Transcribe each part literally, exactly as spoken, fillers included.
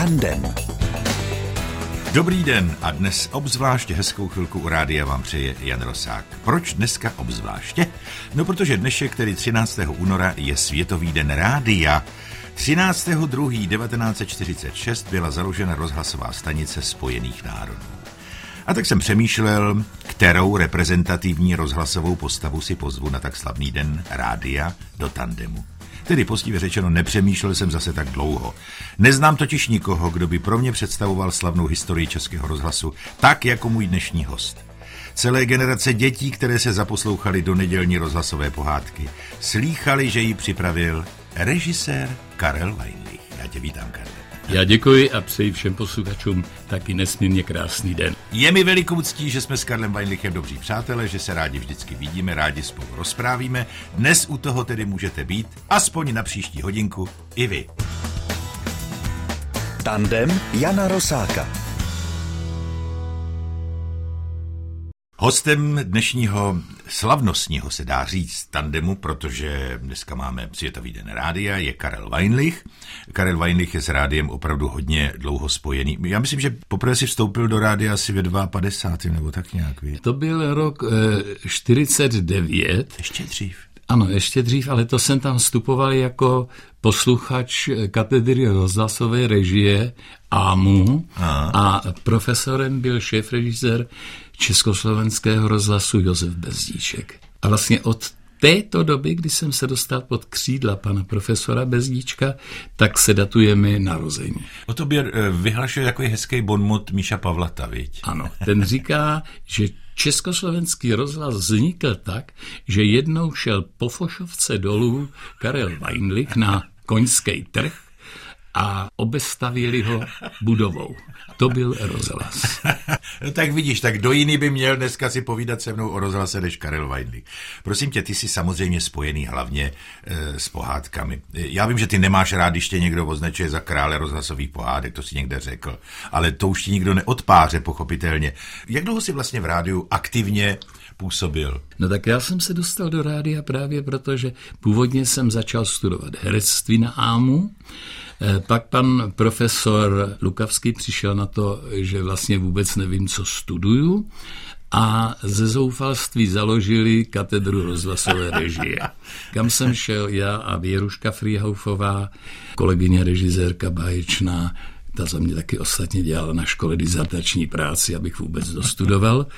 Tandem. Dobrý den a dnes obzvláště hezkou chvilku u rádia vám přeje Jan Rosák. Proč dneska obzvláště? No protože dnešek, tedy třináctého února, je Světový den rádia. třináctého druhého devatenáct set čtyřicet šest byla založena rozhlasová stanice Spojených národů. A tak jsem přemýšlel, kterou reprezentativní rozhlasovou postavu si pozvu na tak slavný den rádia do tandemu. Tedy poctivě řečeno, nepřemýšlel jsem zase tak dlouho. Neznám totiž nikoho, kdo by pro mě představoval slavnou historii Českého rozhlasu tak jako můj dnešní host. Celé generace dětí, které se zaposlouchali do nedělní rozhlasové pohádky, slýchali, že ji připravil režisér Karel Weinlich. Já tě vítám, Karel. Já děkuji a přeji všem posluchačům taky nesmírně krásný den. Je mi velikou ctí, že jsme s Karlem Weinlichem dobří přátelé, že se rádi vždycky vidíme, rádi spolu rozprávíme. Dnes u toho tedy můžete být, aspoň na příští hodinku, i vy. Tandem Jana Rosáka. Hostem dnešního slavnostního, se dá říct, tandemu, protože dneska máme Světový den rádia, je Karel Weinlich. Karel Weinlich je s rádiem opravdu hodně dlouho spojený. Já myslím, že poprvé si vstoupil do rádia asi ve padesátém dva nebo tak nějak. Ví? To byl rok e, čtyřicet devět. Ještě dřív. Ano, ještě dřív, ale to jsem tam vstupoval jako posluchač katedry rozhlasové režie á em u a profesorem byl šéfrežisér Československého rozhlasu Josef Bezdíček. A vlastně od této doby, kdy jsem se dostal pod křídla pana profesora Bezdíčka, tak se datujeme narození. O tobě vyhlašuje takový hezký bonmot Míša Pavlata, viď? Ano, ten říká, že Československý rozhlas vznikl tak, že jednou šel po Fošovce dolů Karel Weinlich na koňský trh a obestavili ho budovou. To byl rozhlas. No tak vidíš, tak kdo jiný by měl dneska si povídat se mnou o rozhlase než Karel Weinlich. Prosím tě, ty jsi samozřejmě spojený hlavně e, s pohádkami. Já vím, že ty nemáš rád, když tě někdo označuje za krále rozhlasových pohádek, to si někde řekl, ale to už ti nikdo neodpáře, pochopitelně. Jak dlouho jsi vlastně v rádiu aktivně působil? No tak já jsem se dostal do rádia právě proto, že původně jsem začal studovat herectví na á em u. Pak pan profesor Lukavský přišel na to, že vlastně vůbec nevím, co studuju, a ze zoufalství založili katedru rozhlasové režie, kam jsem šel já a Věruška Frýhaufová, kolegyně režisérka báječná, ta za mě taky ostatně dělala na škole dizertační práci, abych vůbec dostudoval,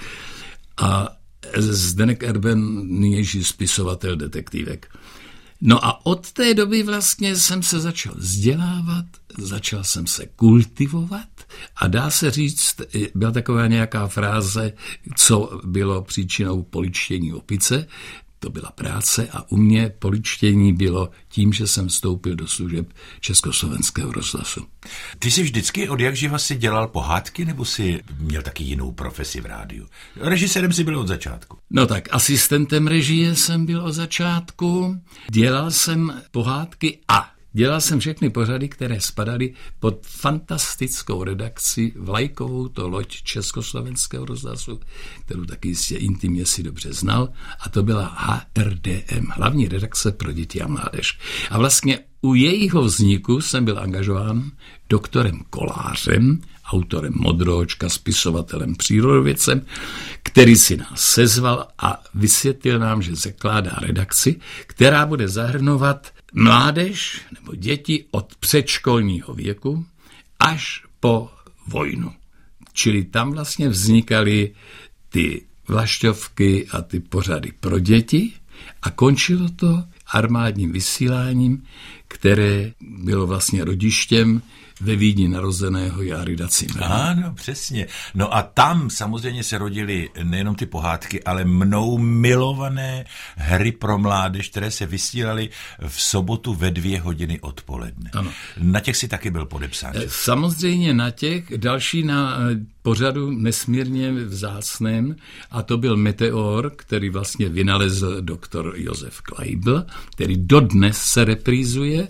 a Zdeněk Erben, nynější spisovatel, detektivek. No a od té doby vlastně jsem se začal vzdělávat, začal jsem se kultivovat a dá se říct, byla taková nějaká fráze, co bylo příčinou poličtění opice. To byla práce a u mě poličtění bylo tím, že jsem vstoupil do služeb Československého rozhlasu. Ty jsi vždycky od jak živa si dělal pohádky, nebo jsi měl taky jinou profesi v rádiu? Režisérem jsi byl od začátku. No tak asistentem režie jsem byl od začátku, dělal jsem pohádky a dělal jsem všechny pořady, které spadaly pod fantastickou redakci, vlajkovou to loď Československého rozhlasu, kterou taky jistě intimně si dobře znal, a to byla há er dé em, hlavní redakce pro děti a mládež. A vlastně u jejího vzniku jsem byl angažován doktorem Kolářem, autorem Modroočka, spisovatelem, přírodovědcem, který si nás sezval a vysvětlil nám, že zakládá redakci, která bude zahrnovat mládež nebo děti od předškolního věku až po vojnu. Čili tam vlastně vznikaly ty vlašťovky a ty pořady pro děti a končilo to armádním vysíláním, které bylo vlastně rodištěm ve Vídni narozeného Járyda Cimrmana. Ano, přesně. No a tam samozřejmě se rodily nejenom ty pohádky, ale mnou milované hry pro mládež, které se vysílaly v sobotu ve dvě hodiny odpoledne. Ano. Na těch si taky byl podepsán. Samozřejmě na těch, další na pořadu nesmírně vzácném, a to byl Meteor, který vlastně vynalezl doktor Josef Kleibl, který dodnes se reprízuje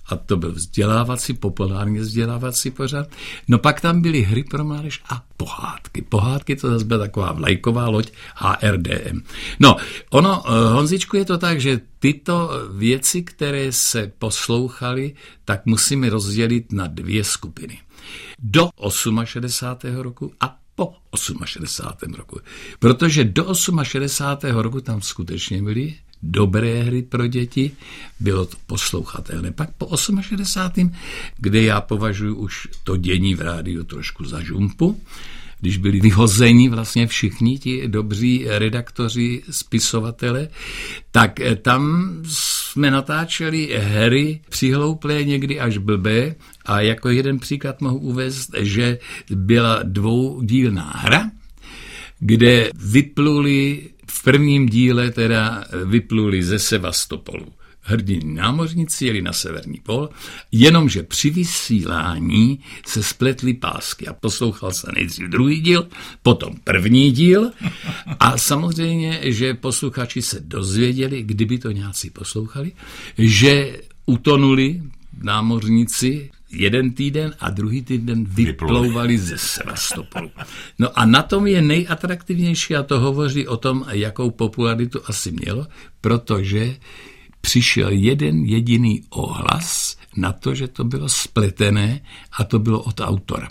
a to byl vzdělávací, populárně vzdělávací pořad. No pak tam byly hry pro mládež a pohádky. Pohádky, to zase byla taková vlajková loď H R D M. No, ono, Honzičku, je to tak, že tyto věci, které se poslouchaly, tak musíme rozdělit na dvě skupiny. Do šedesátého osmého roku a po šedesátém osmém roku. Protože do šedesátého osmého roku tam skutečně byly dobré hry pro děti, bylo to poslouchatelné. Pak po šedesátém osmém kde já považuji už to dění v rádiu trošku za žumpu, když byli vyhozeni vlastně všichni ti dobří redaktoři, spisovatele, tak tam jsme natáčeli hry přihlouplé, někdy až blbé, a jako jeden příklad mohu uvést, že byla dvoudílná hra, kde vypluli v prvním díle teda vypluli ze Sevastopolu hrdinní námořníci, jeli na severní pol, jenomže při vysílání se spletly pásky a poslouchal se nejdřív druhý díl, potom první díl a samozřejmě, že posluchači se dozvěděli, kdyby to nějací poslouchali, že utonuli námořníci jeden týden a druhý týden vyplouvali ze Sevastopolu. No a na tom je nejatraktivnější, a to hovoří o tom, jakou popularitu asi mělo, protože přišel jeden jediný ohlas na to, že to bylo spletené, a to bylo od autora.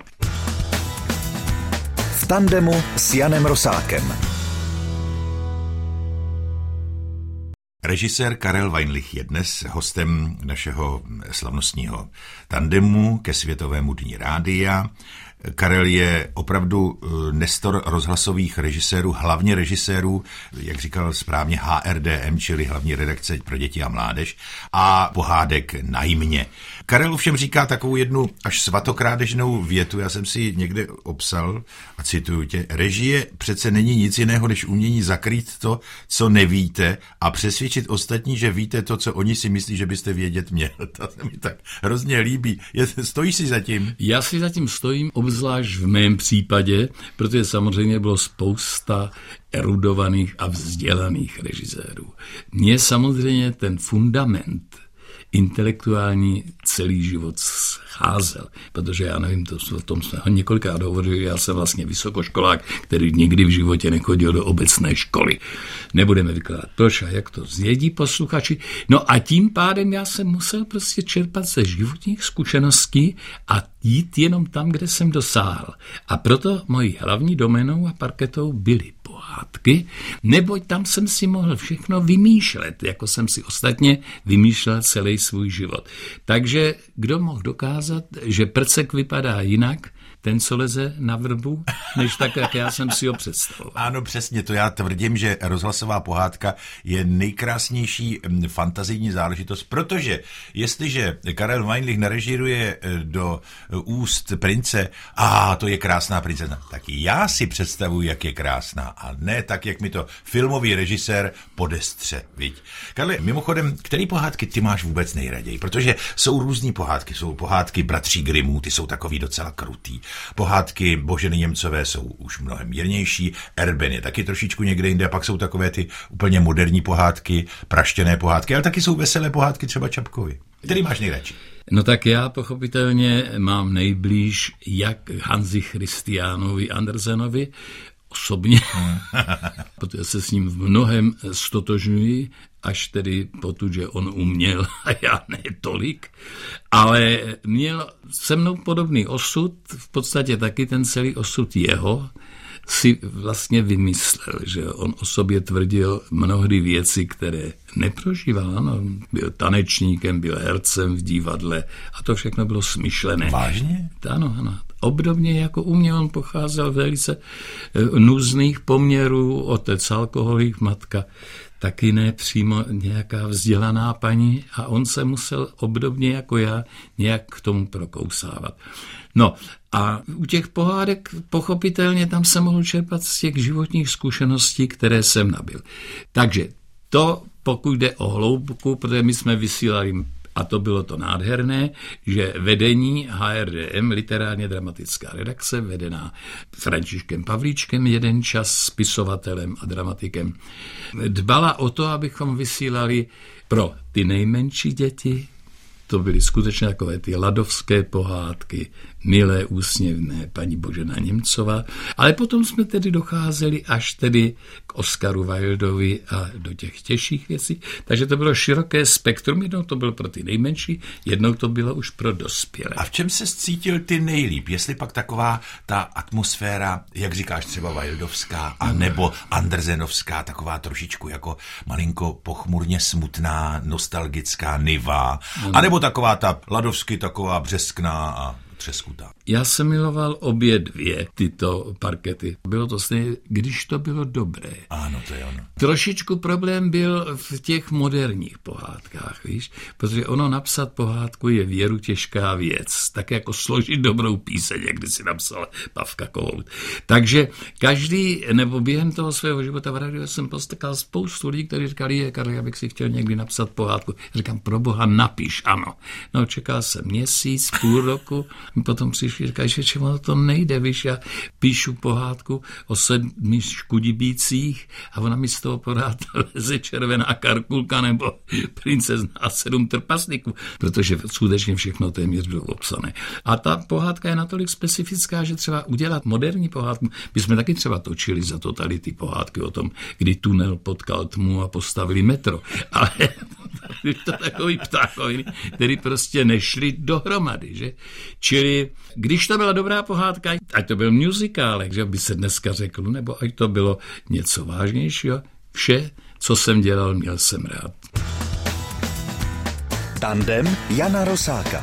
V tandemu s Janem Rosákem. Režisér Karel Weinlich je dnes hostem našeho slavnostního tandemu ke Světovému dni rádia. Karel je opravdu nestor rozhlasových režisérů, hlavně režisérů, jak říkal správně, H R D M, čili hlavní redakce pro děti a mládež, a pohádek najmě. Karel ovšem říká takovou jednu až svatokrádežnou větu, já jsem si někde obsal a cituju tě: režie přece není nic jiného, než umění zakrýt to, co nevíte, a přesvědčit ostatní, že víte to, co oni si myslí, že byste vědět měl. To se mi tak hrozně líbí. Je, stojíš si za tím? Já si za tím stojím, obzvlášť v mém případě, protože samozřejmě bylo spousta erudovaných a vzdělaných režisérů. Mně samozřejmě ten fundament intelektuální celý život scházel, protože já nevím, to, o tom jsme ho několikrát hovořili, já jsem vlastně vysokoškolák, který nikdy v životě nechodil do obecné školy. Nebudeme vykládat proč a jak to zjedí posluchači. No a tím pádem já jsem musel prostě čerpat ze životních zkušeností a jít jenom tam, kde jsem dosáhl. A proto mojí hlavní doménou a parketou byly pohádky, neboť tam jsem si mohl všechno vymýšlet, jako jsem si ostatně vymýšlel celý svůj život. Takže kdo mohl dokázat, že prcek vypadá jinak, ten, co leze na vrbu, než tak, jak já jsem si ho představoval. Ano, přesně, to já tvrdím, že rozhlasová pohádka je nejkrásnější fantazijní záležitost, protože jestliže Karel Weinlich narežíruje do úst prince, a to je krásná princezna, tak já si představuji, jak je krásná, a ne tak, jak mi to filmový režisér podestře, viď? Karle, mimochodem, který pohádky ty máš vůbec nejraději? Protože jsou různý pohádky, jsou pohádky bratří Grimmů, ty jsou takový docela krutý. Pohádky Boženy Němcové jsou už mnohem mírnější, Erben je taky trošičku někde jinde, a pak jsou takové ty úplně moderní pohádky, praštěné pohádky, ale taky jsou veselé pohádky třeba Čapkovi. Který máš nejradši? No tak já pochopitelně mám nejblíž jak Hanzi Christianovi Andersenovi, osobně, protože se s ním v mnohem stotožňuji, až tedy potud, že on uměl a já ne tolik, ale měl se mnou podobný osud, v podstatě taky ten celý osud jeho si vlastně vymyslel, že on o sobě tvrdil mnohdy věci, které neprožíval. Ano, byl tanečníkem, byl hercem v divadle a to všechno bylo smyšlené. Vážně? Ano, ano. Obdobně jako uměl, on pocházel velice nuzných poměrů, otec alkoholik, matka taky ne přímo nějaká vzdělaná paní, a on se musel obdobně jako já nějak k tomu prokousávat. No a u těch pohádek pochopitelně tam se mohl čerpat z těch životních zkušeností, které jsem nabyl. Takže to, pokud jde o hloubku, protože my jsme vysílali, a to bylo to nádherné, že vedení H R D M, literárně dramatická redakce, vedená Františkem Pavlíčkem, jeden čas spisovatelem a dramatikem, dbala o to, abychom vysílali pro ty nejmenší děti, to byly skutečně takové ty ladovské pohádky, milé, úsměvné, paní Božena Němcová, ale potom jsme tedy docházeli až tedy k Oscaru Wildovi a do těch těžších věcí, takže to bylo široké spektrum, jednou to bylo pro ty nejmenší, jednou to bylo už pro dospělé. A v čem se cítil ty nejlíp? Jestli pak taková ta atmosféra, jak říkáš, třeba Wildovská, a nebo Andersenovská, taková trošičku jako malinko pochmurně smutná, nostalgická niva, anebo taková ta ladovsky taková břeskná a třeskutá. Já jsem miloval obě dvě tyto parkety. Bylo to stejně, když to bylo dobré. Ano, to je ono. Trošičku problém byl v těch moderních pohádkách, víš, protože ono napsat pohádku je věru těžká věc, tak jako složit dobrou píseň, jak když si napsal Pavka Kohout. Takže každý, nebo během toho svého života v rádiu jsem postekal spoustu lidí, kteří říkali, je, Karle, já bych si chtěl někdy napsat pohádku. Říkám, pro boha, napiš, ano. No, čekal jsem měsíc, půl roku, potom přišli, říkají, že čemu to nejde, víš, já píšu pohádku o sedmi škudibících a ona mi z toho podá leze červená karkulka nebo princezna a sedm trpaslíků, protože skutečně všechno téměř bylo obsané. A ta pohádka je natolik specifická, že třeba udělat moderní pohádku, my jsme taky třeba točili za totality pohádky o tom, kdy tunel potkal tmu a postavili metro, ale to takový ptákoviny, který prostě nešli dohromady, že? Čili když to byla dobrá pohádka, ať to byl muzikál, že by se dneska řeklo, nebo ať to bylo něco vážnějšího, vše, co jsem dělal, měl jsem rád. Tandem Jana Rosáka.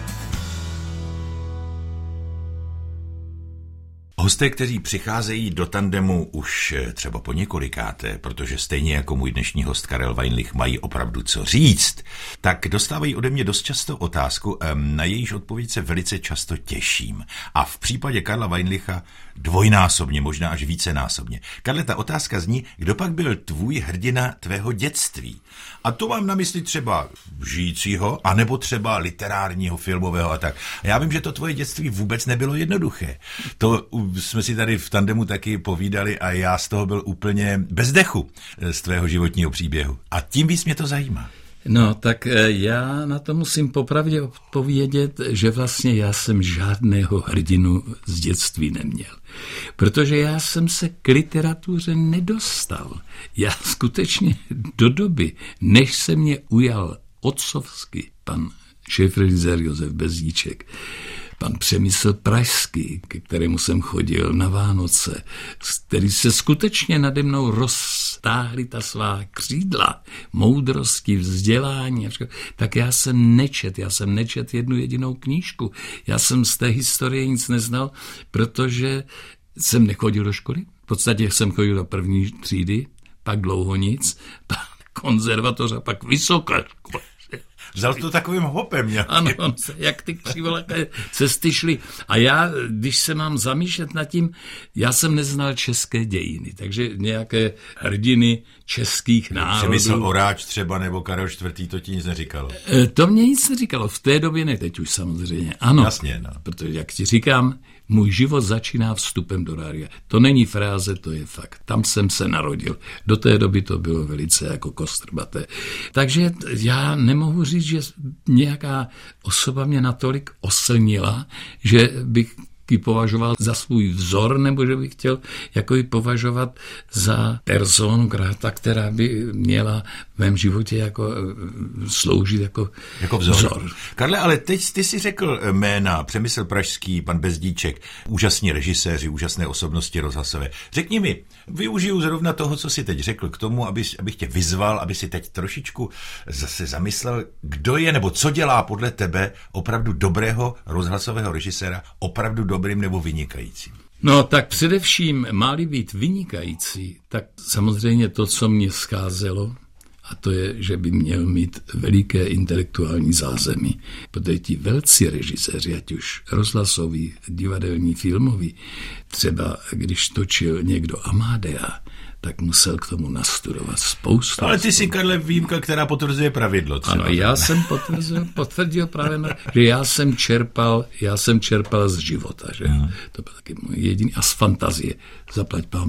Hosté, kteří přicházejí do tandemu už třeba po několikáté, protože stejně jako můj dnešní host Karel Weinlich mají opravdu co říct, tak dostávají ode mě dost často otázku, na jejíž odpověď se velice často těším. A v případě Karla Weinlicha dvojnásobně, možná až vícenásobně. Karle, ta otázka zní, kdo pak byl tvůj hrdina tvého dětství? A to mám na mysli třeba žijícího, anebo třeba literárního, filmového a tak. A já vím, že to tvoje dětství vůbec nebylo jednoduché. To jsme si tady v tandemu taky povídali a já z toho byl úplně bez dechu z tvého životního příběhu. A tím víc mě to zajímá. No, tak já na to musím popravdě odpovědět, že vlastně já jsem žádného hrdinu z dětství neměl. Protože já jsem se k literatuře nedostal. Já skutečně do doby, než se mě ujal otcovsky pan šéfrežisér Josef Bezdíček, pan Přemysl Pražský, ke kterému jsem chodil na Vánoce, který se skutečně nade mnou roztáhli ta svá křídla, moudrosti, vzdělání, tak já jsem nečet, já jsem nečet jednu jedinou knížku. Já jsem z té historie nic neznal, protože jsem nechodil do školy. V podstatě jsem chodil do první třídy, pak dlouho nic, pak konzervatoř a pak vysoká škola. Vzal to takovým hopem nějakým. Ano, jak ty křivolaké cesty šly. A já, když se mám zamýšlet nad tím, já jsem neznal české dějiny, takže nějaké hrdiny českých národů. Přemysl Oráč třeba nebo Karel čtvrtý, to ti nic neříkalo? To mě nic neříkalo, v té době ne, teď už samozřejmě. Ano, jasně, no. Protože jak ti říkám, můj život začíná vstupem do rádia. To není fráze, to je fakt. Tam jsem se narodil. Do té doby to bylo velice jako kostrbaté. Takže já nemohu říct, že nějaká osoba mě natolik oslnila, že bych ji považoval za svůj vzor, nebo že bych chtěl jako ji považovat za personu grata, která by měla v mém životě jako sloužit jako, jako vzor. vzor. Karle, ale teď ty si řekl jména Přemysl Pražský, pan Bezdíček, úžasní režiséři, úžasné osobnosti rozhlasové. Řekni mi, využiju zrovna toho, co jsi teď řekl, k tomu, aby, abych tě vyzval, aby si teď trošičku zase zamyslel, kdo je nebo co dělá podle tebe opravdu dobrého rozhlasového režiséra, opravdu dobrým nebo vynikajícím. No tak především má-li být vynikající, tak samozřejmě to, co mě scházelo, a to je, že by měl mít veliké intelektuální zázemí. Protože ti velcí režiséři, ať už rozhlasoví, divadelní, filmoví, třeba když točil někdo Amadea, tak musel k tomu nastudovat spoustu. Ale ty jsi, Karle, výjimka, která potvrzuje pravidlo. Třeba. Ano, já jsem potvrdil, potvrdil pravidlo, že já jsem čerpal, já jsem čerpal z života, že? Hmm. To byl taky můj jediný, a z fantazie. Zaplať pámu,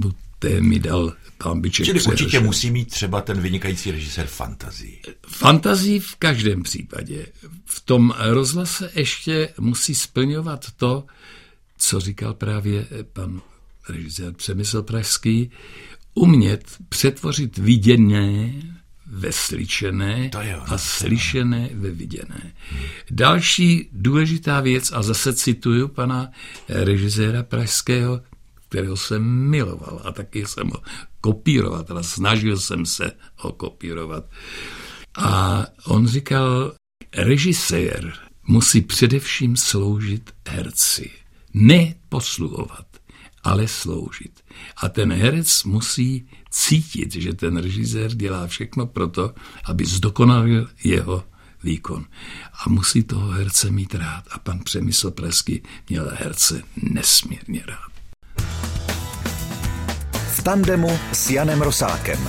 té mi dal pán Biček. Čili určitě musí mít třeba ten vynikající režisér fantazii. Fantazii v každém případě. V tom rozhlase ještě musí splňovat to, co říkal právě pan režisér Přemysl Pražský, umět přetvořit viděné ve slyšené a slyšené ve viděné. Hmm. Další důležitá věc, a zase cituju pana režiséra pražského, kterého jsem miloval a taky jsem ho kopírovat, ale snažil jsem se ho kopírovat. A on říkal, režisér musí především sloužit herci. Ne posluhovat, ale sloužit. A ten herec musí cítit, že ten režisér dělá všechno proto, aby zdokonalil jeho výkon. A musí toho herce mít rád. A pan Přemysl Pražský měl herce nesmírně rád. V tandemu s Janem Rosákem.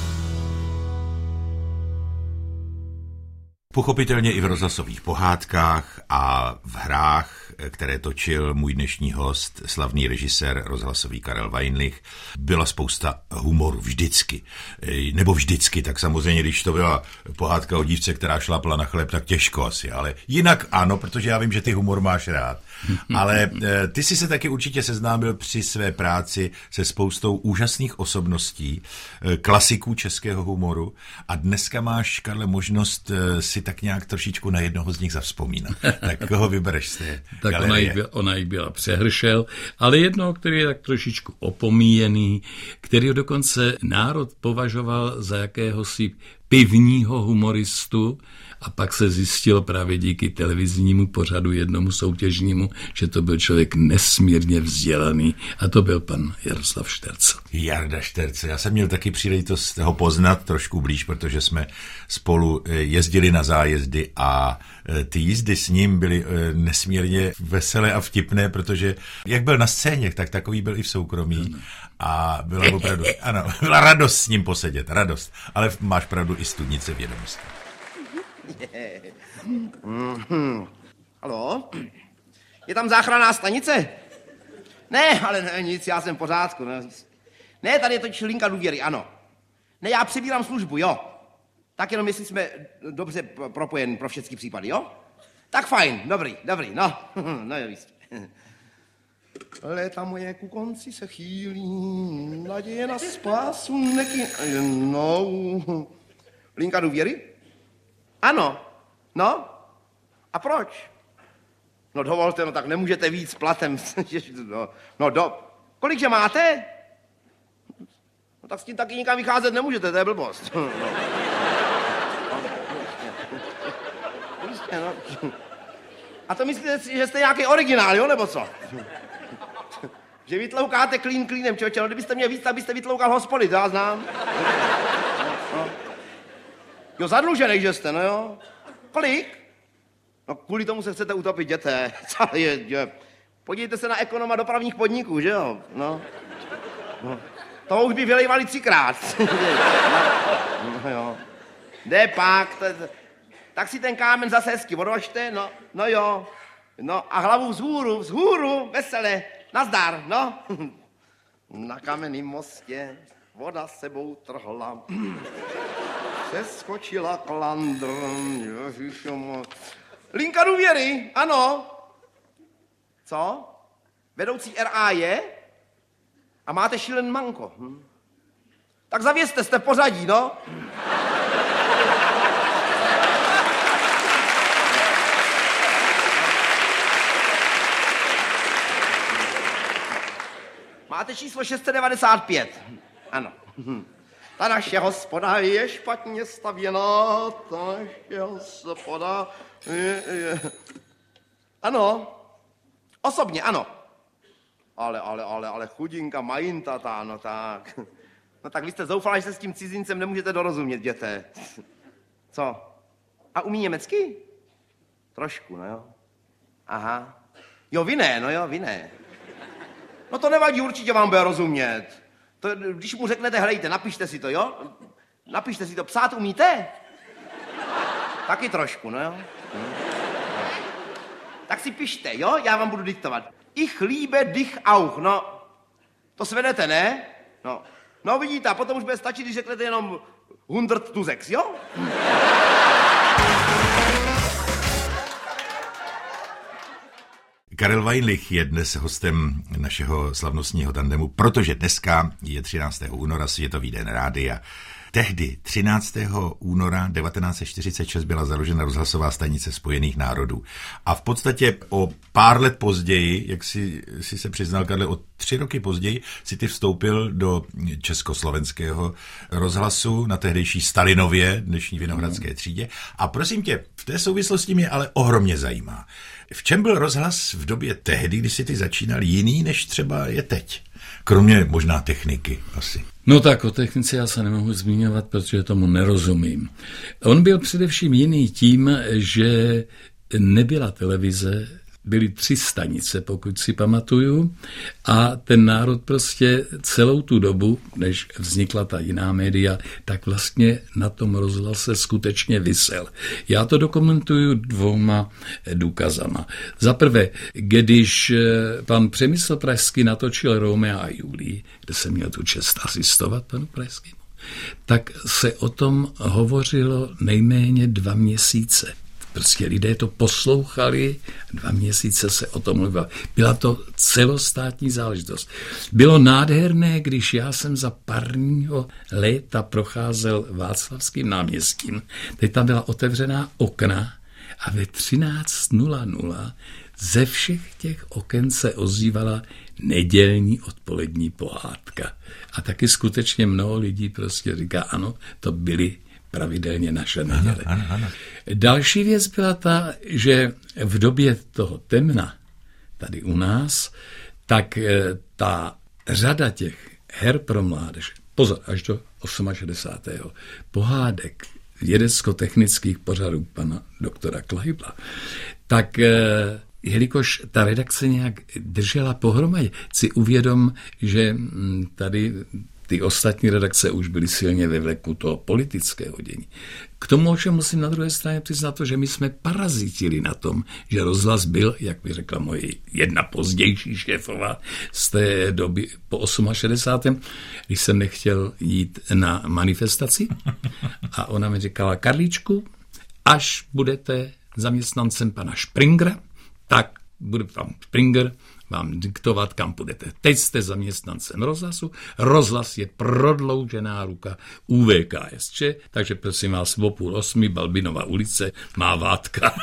Pochopitelně i v rozhlasových pohádkách a v hrách, které točil můj dnešní host, slavný režisér rozhlasový Karel Weinlich, byla spousta humoru vždycky. Nebo vždycky, tak samozřejmě, když to byla pohádka o dívce, která šlapla na chléb, tak těžko asi, ale jinak ano, protože já vím, že ty humor máš rád. Ale ty jsi se taky určitě seznámil při své práci se spoustou úžasných osobností, klasiků českého humoru a dneska máš, Karle, možnost si tak nějak trošičku na jednoho z nich zavzpomínat. Tak koho vybereš z té tak ona jich, byla, ona jich byla přehršel, ale jednoho, který je tak trošičku opomíjený, který dokonce národ považoval za jakéhosi pivního humoristu a pak se zjistilo právě díky televiznímu pořadu jednomu soutěžnímu, že to byl člověk nesmírně vzdělaný a to byl pan Jaroslav Štercl. Jarda Štercl. Já jsem měl taky příležitost ho poznat trošku blíž, protože jsme spolu jezdili na zájezdy a ty jízdy s ním byly nesmírně veselé a vtipné, protože jak byl na scéně, tak takový byl i v soukromí a byla opravdu, ano, byla radost s ním posedět, radost, ale máš pravdu i studnice vědomosti. Mm-hmm. Haló? Je tam záchranná stanice? Ne, ale ne, nic, já jsem v pořádku. Ne, ne tady je to linka důvěry, ano. Ne, já přebírám službu, jo. Tak jenom jestli jsme dobře propojeni pro všechny případy, jo? Tak fajn, dobrý, dobrý, no. No jo, jistě. Léta moje ku konci se chýlí, naděje na spásu neky... No, linka důvěry? Ano, no. A proč? No dovolte, no tak nemůžete víc platem. no, no do... Kolikže máte? No tak s tím taky nikam vycházet nemůžete, to je blbost. no. no. A to myslíte si, že jste nějaký originál, jo, nebo co? Že vytloukáte klín klínem, člověče, no kdybyste měl víc, tak byste vytloukal hospody, to já znám. No. Jo, zadlužený, že jste, no jo. Kolik? No kvůli tomu se chcete utopit, děte. Co je, je. Podívejte se na ekonoma dopravních podniků, že jo, no. no. To už by vylejvali třikrát. no, no jo. Jde pak, to, tak si ten kámen zase hezky odložte, no, no jo. No a hlavu vzhůru, vzhůru, veselé, nazdar, no. Na kamenném mostě voda sebou trhla. Přeskočila klandr. Linka důvěry, ano. Co? Vedoucí R A je? A máte šílen manko. Hm? Tak zavězte, jste v pořadí, no. Máte číslo šest set devadesát pět. Ano. Ta naše hospoda je špatně stavěná, ta naše hospoda je, je. Ano, osobně, ano. Ale, ale, ale, ale chudinka, majinta, ta, no tak. No tak vy jste zoufala, že se s tím cizincem nemůžete dorozumět, děte. Co? A umí německy? Trošku, no jo. Aha. Jo, vy ne, no jo, vy ne. No to nevadí, určitě vám bude rozumět. To, když mu řeknete, helejte, napište si to, jo? Napište si to. Psát umíte? Taky trošku, no jo. Hm. Tak si pište, jo? Já vám budu diktovat. Ich liebe dich auch, no. To svedete, ne? No, no vidíte, a potom už bude stačit, když řeknete jenom hundert tuzex, jo? Karel Weinlich je dnes hostem našeho slavnostního tandemu, protože dneska je třináctého února Světový den rádia. Tehdy, třináctého února devatenáct set čtyřicet šest, byla založena rozhlasová stanice Spojených národů. A v podstatě o pár let později, jak si, si se přiznal, Karle, o tři roky později si ty vstoupil do československého rozhlasu na tehdejší Stalinově, dnešní Vinohradské třídě. A prosím tě, v té souvislosti mě ale ohromně zajímá. V čem byl rozhlas v době tehdy, kdy si ty začínal, jiný, než třeba je teď? Kromě možná techniky asi. No tak o technice já se nemohu zmiňovat, protože tomu nerozumím. On byl především jiný tím, že nebyla televize, byly tři stanice, pokud si pamatuju, a ten národ prostě celou tu dobu, než vznikla ta jiná média, tak vlastně na tom rozhlase skutečně visel. Já to dokumentuju dvouma důkazama. Za prvé, když pan Přemysl Pražský natočil Romea a Julii, kde jsem měl tu čest asistovat panu Pražskému, tak se o tom hovořilo nejméně dva měsíce. Prostě lidé to poslouchali, dva měsíce se o tom mluvilo. Byla to celostátní záležitost. Bylo nádherné, když já jsem za parního léta procházel Václavským náměstím. Teď tam byla otevřená okna a ve třináct nula nula ze všech těch oken se ozývala nedělní odpolední pohádka. A taky skutečně mnoho lidí prostě říká, ano, to byly pravidelně naše neděle. Ano, ano, ano. Další věc byla ta, že v době toho temna tady u nás, tak ta řada těch her pro mládež, pozor, až do šedesátého osmého pohádek vědecko-technických pořadů pana doktora Kleibla, tak jelikož ta redakce nějak držela pohromadě, si uvědom, že tady ty ostatní redakce už byly silně ve vleku toho politického dění. K tomu ovšem musím na druhé straně přiznat to, že my jsme parazitili na tom, že rozhlas byl, jak by řekla moje jedna pozdější šéfová z té doby po šedesátém osmém, když jsem nechtěl jít na manifestaci a ona mi říkala, Karlíčku, až budete zaměstnancem pana Springera, tak bude tam Springer vám diktovat, kam půjdete. Teď jste zaměstnancem rozhlasu. Rozhlas je prodloužená ruka U V K S Č, takže prosím vás, o půl osmi Balbinova ulice má Vátka.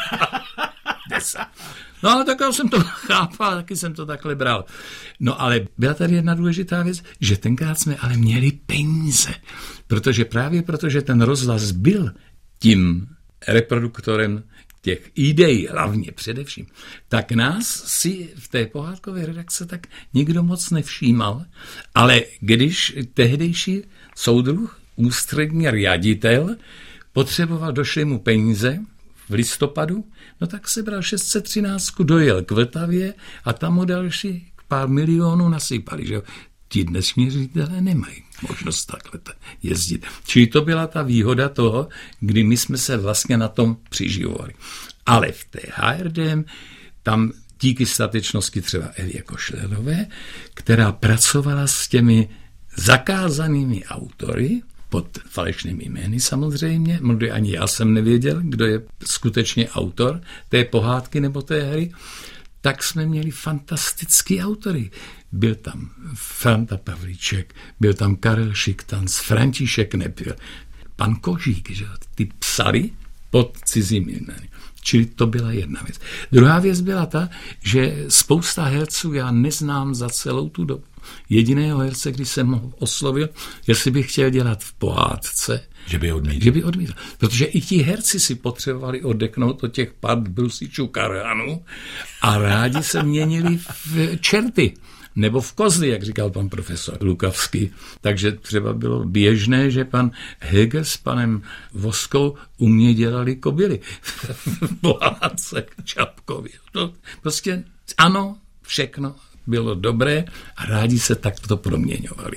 No ale tak já jsem to chápal, taky jsem to takhle bral. No ale byla tady jedna důležitá věc, že tenkrát jsme ale měli peníze, protože právě protože ten rozhlas byl tím reproduktorem těch ideí, hlavně především, tak nás si v té pohádkové redakce tak nikdo moc nevšímal, ale když tehdejší soudruh, ústřední ředitel, potřeboval, došly mu peníze v listopadu, no tak se bral šest set třináct, dojel k Vltavě a tam mu další pár milionů nasypali, že jo. Ti dnešní ředitelé nemají možnost takhle jezdit. Čili to byla ta výhoda toho, kdy my jsme se vlastně na tom přiživovali. Ale v té H R D M, tam díky statečnosti třeba Elie Košlerové, která pracovala s těmi zakázanými autory, pod falešnými jmény samozřejmě, mnohdy ani já jsem nevěděl, kdo je skutečně autor té pohádky nebo té hry, tak jsme měli fantastický autory. Byl tam Franta Pavlíček, byl tam Karel Šiktanc, František Nepil, pan Kožík, že ty psali pod cizími jmény. Čili to byla jedna věc. Druhá věc byla ta, že spousta herců já neznám za celou tu dobu. Jediného herce, když jsem ho oslovil, jestli bych chtěl dělat v pohádce, že by odmítl. Že by odmítl. Protože i ti herci si potřebovali oddechnout od těch pár brusičů Karhanů a rádi se měnili v čerty. Nebo v kozly, jak říkal pan profesor Lukavský. Takže třeba bylo běžné, že pan Heger s panem Voskou u mě dělali kobily v pohádce Čapkovi. To prostě ano, všechno bylo dobré a rádi se takto proměňovali.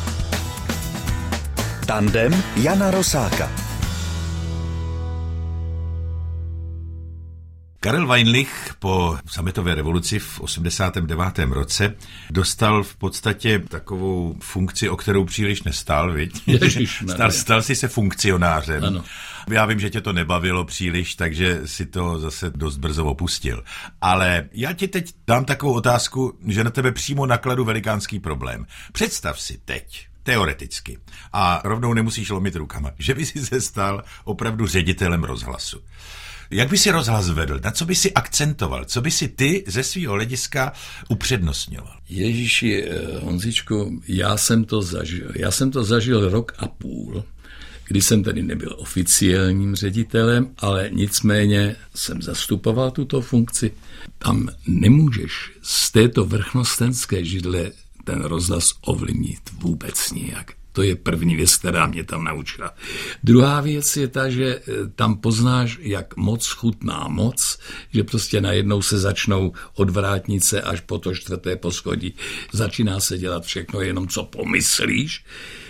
Tandem Jana Rosáka. Karel Weinlich po sametové revoluci v osmdesátém devátém roce dostal v podstatě takovou funkci, o kterou příliš nestál, viď? Stal, stal si se funkcionářem. Ano. Já vím, že tě to nebavilo příliš, takže si to zase dost brzo opustil. Ale já ti teď dám takovou otázku, že na tebe přímo nakladu velikánský problém. Představ si teď, teoreticky, a rovnou nemusíš lomit rukama, že by si se stal opravdu ředitelem rozhlasu. Jak by si rozhlas vedl? Na co by si akcentoval? Co by si ty ze svého hlediska upřednostňoval? Ježíši, Honzičku, já jsem to zažil. Já jsem to zažil rok a půl, kdy jsem tedy nebyl oficiálním ředitelem, ale nicméně jsem zastupoval tuto funkci. Tam nemůžeš z této vrchnostenské židle ten rozhlas ovlivnit vůbec nijak. To je první věc, která mě tam naučila. Druhá věc je ta, že tam poznáš, jak moc chutná moc, že prostě najednou se začnou odvrátnice až po to čtvrté poschodí. Začíná se dělat všechno jenom, co pomyslíš.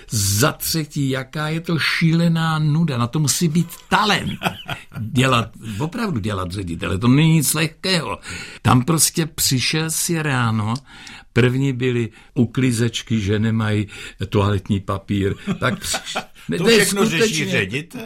Za třetí, jaká je to šílená nuda. Na to musí být talent. Dělat, opravdu dělat ředitele, to není nic lehkého. Tam prostě přišel si ráno, první byly uklízečky, že nemají toaletní papír. Tak přišel, to všechno řeší ředitel?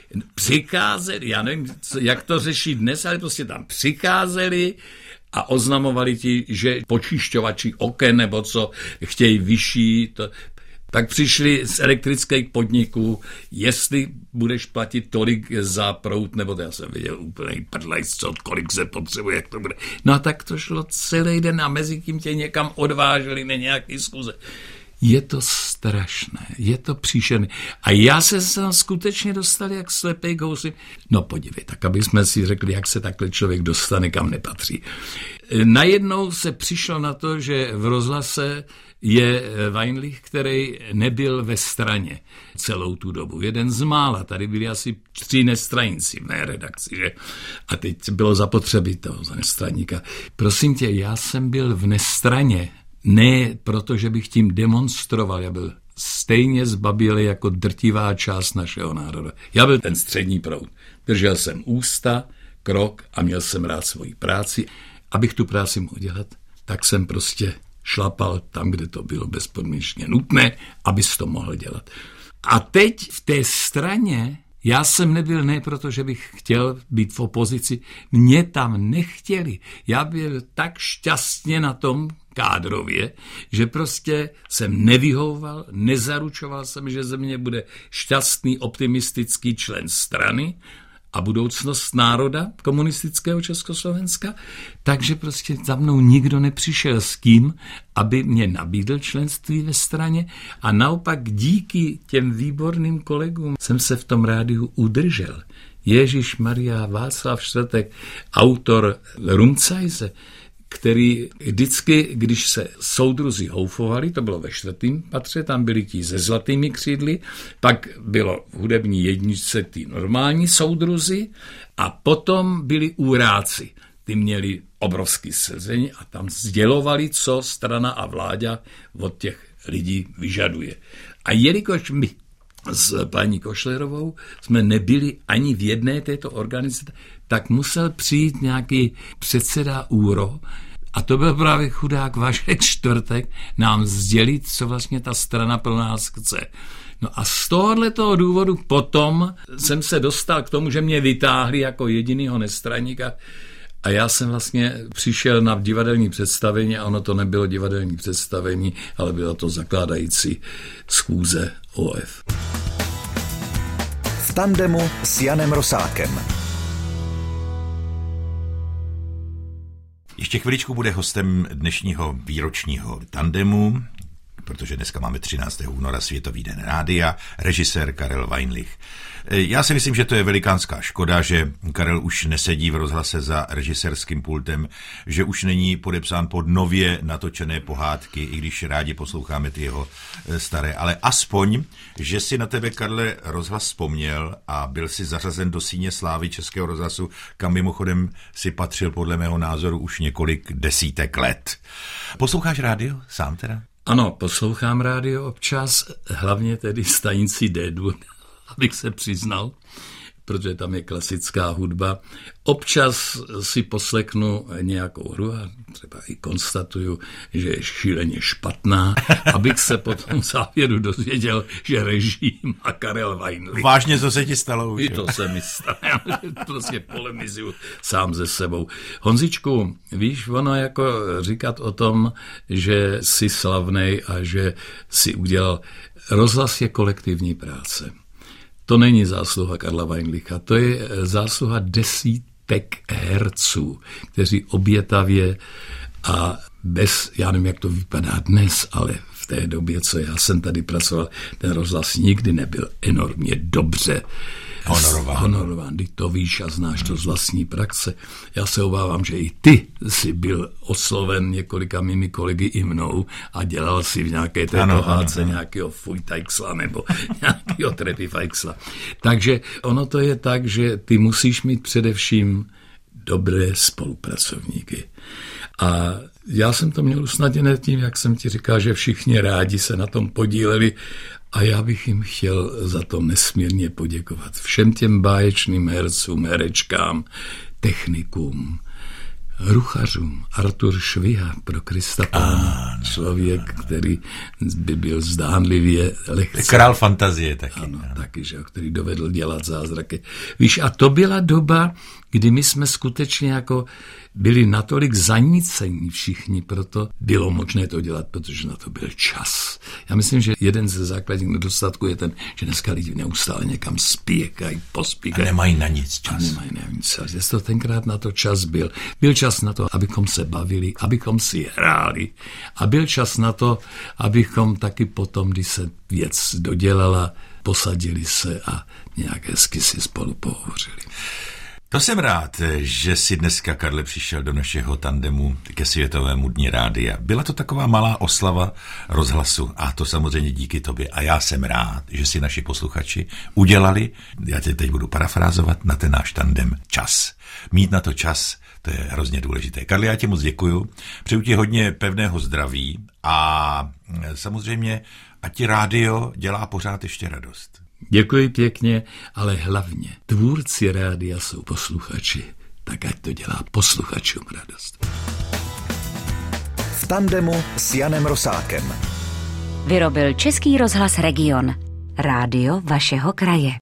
Přicházeli, já nevím, jak to řeší dnes, ale prostě tam přicházeli a oznamovali ti, že počišťovači oken nebo co chtějí vyšší. To, tak přišli z elektrických podniků, jestli budeš platit tolik za proud, nebo to já jsem viděl úplný prdlejc, co, kolik se potřebuje, jak to bude. No a tak to šlo celý den a mezi tím tě někam odváželi na nějaký zkuze. Je to strašné, je to příšerné. A já se tam skutečně dostal jak slepej kousek. No podívej, tak aby jsme si řekli, jak se takhle člověk dostane, kam nepatří. Najednou se přišlo na to, že v rozhlase je Weinlich, který nebyl ve straně celou tu dobu. Jeden z mála, tady byli asi tři nestraníci v mé redakci, že? A teď bylo zapotřebí toho za nestraníka. Prosím tě, já jsem byl v nestraně, ne proto, že bych tím demonstroval, já byl stejně zbabilý jako drtivá část našeho národa. Já byl ten střední proud. Držel jsem ústa, krok a měl jsem rád svoji práci. Abych tu práci mohl dělat, tak jsem prostě šlapal tam, kde to bylo bezpodmínečně nutné, abys to mohl dělat. A teď v té straně já jsem nebyl ne proto, že bych chtěl být v opozici. Mě tam nechtěli. Já byl tak šťastně na tom kádrově, že prostě jsem nevyhovoval, nezaručoval jsem, že ze mě bude šťastný, optimistický člen strany a budoucnost národa komunistického Československa, takže prostě za mnou nikdo nepřišel s tím, aby mě nabídl členství ve straně a naopak díky těm výborným kolegům jsem se v tom rádiu udržel. Ježíš Maria, Václav Štvrtek, autor Rumcajse, který vždycky, když se soudruzi houfovali, to bylo ve čtvrtém patře, tam byli ti se zlatými křídly, pak bylo v hudební jedničce ty normální soudruzi a potom byli úráci. Ty měli obrovský sezení a tam sdělovali, co strana a vláda od těch lidí vyžaduje. A jelikož my s paní Košlerovou jsme nebyli ani v jedné této organizaci, tak musel přijít nějaký předseda ÚRO a to byl právě chudák Vašek Čtvrtek nám sdělit, co vlastně ta strana pro nás chce. No a z tohoto důvodu potom jsem se dostal k tomu, že mě vytáhli jako jedinýho nestraníka a já jsem vlastně přišel na divadelní představení a ono to nebylo divadelní představení, ale bylo to zakládající schůze O F. V tandemu s Janem Rosákem. Ještě chviličku bude hostem dnešního výročního tandemu, protože dneska máme třináctého února Světový den rádia, režisér Karel Weinlich. Já si myslím, že to je velikánská škoda, že Karel už nesedí v rozhlase za režisérským pultem, že už není podepsán pod nově natočené pohádky, i když rádi posloucháme ty jeho staré, ale aspoň, že si na tebe, Karle, rozhlas vzpomněl a byl si zařazen do síně slávy Českého rozhlasu, kam mimochodem si patřil podle mého názoru už několik desítek let. Posloucháš rádio sám teda? Ano, poslouchám rádio občas, hlavně tedy stanici D, abych se přiznal. protože tam je klasická hudba. Občas si poslechnu nějakou hru a třeba i konstatuju, že je šíleně špatná, abych se potom v závěru dozvěděl, že režii má Karel Weinlich. Vážně, co se ti stalo už? I to se mi stane, prostě polemizuju sám ze sebou. Honzičku, víš, ono jako říkat o tom, že jsi slavnej a že si udělal, rozhlas je kolektivní práce. To není zásluha Karla Weinlicha, to je zásluha desítek herců, kteří obětavě a bez, já nevím, jak to vypadá dnes, ale v té době, co já jsem tady pracoval, ten rozhlas nikdy nebyl enormně dobře honorován. honorován. Ty to víš a znáš to z vlastní praxe. Já se obávám, že i ty jsi byl osloven několika mými kolegy i mnou a dělal si v nějaké té pohádce nějakého Fujtajksla nebo nějakého Trepifajksla. Takže ono to je tak, že ty musíš mít především dobré spolupracovníky. A já jsem to měl usnadněné tím, jak jsem ti říkal, že všichni rádi se na tom podíleli a já bych jim chtěl za to nesmírně poděkovat. Všem těm báječným hercům, herečkám, technikům, ruchařům. Artur Šviha, pro Krista Pána, člověk, který by byl zdánlivě lehce. Král fantazie taky. Ano, ano. taky, že, který dovedl dělat zázraky. Víš, a to byla doba, kdy my jsme skutečně jako byli natolik zanícení všichni, proto bylo možné to dělat, protože na to byl čas. Já myslím, že jeden ze základních nedostatků je ten, že dneska lidi neustále někam spěkají, pospíkají. A nemají na nic čas. A nemají na nic čas. Jestli to tenkrát na to čas byl. Byl čas na to, abychom se bavili, abychom si hráli. A byl čas na to, abychom taky potom, když se věc dodělala, posadili se a nějak hezky si spolu pohovořili. To jsem rád, že si dneska, Karle, přišel do našeho tandemu ke Světovému dni rádia. Byla to taková malá oslava rozhlasu a to samozřejmě díky tobě. A já jsem rád, že si naši posluchači udělali, já tě teď budu parafrázovat, na ten náš tandem čas. Mít na to čas, to je hrozně důležité. Karle, já ti moc děkuju, přeju ti hodně pevného zdraví a samozřejmě, ať ti rádio dělá pořád ještě radost. Děkuji pěkně, ale hlavně tvůrci rádia jsou posluchači, tak ať to dělá posluchačům radost. V tandemu s Janem Rosákem. Vyrobil Český rozhlas Region. Rádio vašeho kraje.